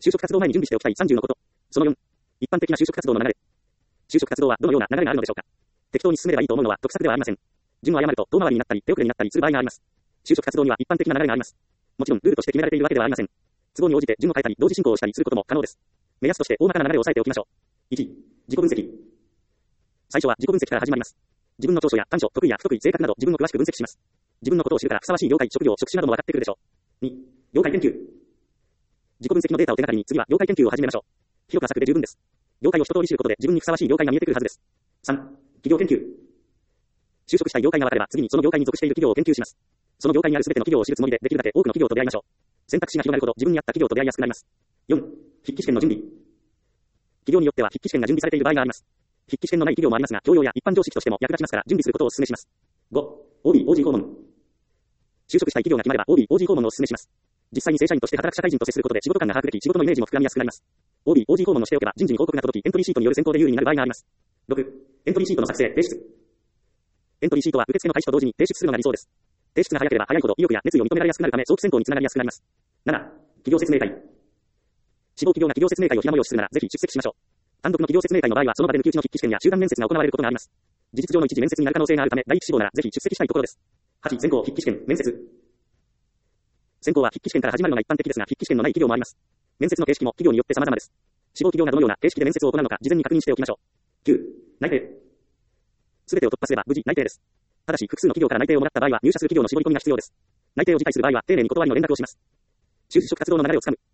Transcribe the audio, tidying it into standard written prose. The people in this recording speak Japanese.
就職活動前に準備しておきたい30のこと。その4。一般的な就職活動の流れ。就職活動はどのような流れがあるのでしょうか。適当に進めればいいと思うのは得策ではありません。順を誤ると遠回りになったり手遅れになったりする場合があります。就職活動には一般的な流れがあります。もちろんルールとして決められているわけではありません。都合に応じて順を変えたり同時進行をしたりすることも可能です。目安として大まかな流れを押さえておきましょう。1、自己分析。最初は自己分析から始まります。自分の長所や短所、得意や不得意、性格など自分を詳しく分析します。自分のことを知るからふさわしい業界、職業、職種なども分かってくるでしょう。2、業界研究。自己分析のデータを手がかりに次は業界研究を始めましょう。広く浅くで十分です。業界を一通り知ることで自分にふさわしい業界が見えてくるはずです。3、企業研究。就職したい業界が分かれば次にその業界に属している企業を研究します。その業界にある全ての企業を知るつもりでできるだけ多くの企業と出会いましょう。選択肢が広がるほど自分に合った企業と出会いやすくなります。4、筆記試験の準備。企業によっては筆記試験が準備されている場合があります。筆記試験のない企業もありますが、教養や一般常識としても役立ちますから準備することをお勧めします。5、OB、OG 訪問。就職したい企業が決まれば OB、OG 訪問をお勧めします。実際に正社員として働く社会人と接することで仕事感が把握でき、仕事のイメージも膨らみやすくなります。OB、OG 訪問をしておけば人事に報告が届き、エントリーシートによる選考で有利になる場合があります。6、エントリーシートの作成、提出。エントリーシートは受付の開始と同時に提出するのが理想です。提出が早ければ早いほど意欲や熱意を認められやすくなるため早期選考につながりやすくなります。7、企業説明会。志望企業が企業説明会を開催するならぜひ出席しましょう。単独の企業説明会の場合はその場で抜き打ちの筆記試験や集団面接が行われることがあります。事実上の一次面接になる可能性があるため第一志望ならぜひ出席したいところです。8、選考、筆記試験、面接。選考は筆記試験から始まるのが一般的ですが筆記試験のない企業もあります。面接の形式も企業によって様々です。志望企業がどのような形式で面接を行うのか事前に確認しておきましょう。9、内定。すべてを突破すれば無事内定です。ただし複数の企業から内定をもらった場合は入社する企業の絞り込みが必要です。内定を辞退する場合は丁寧に断りの連絡をします。就職活動の流れをつかむ。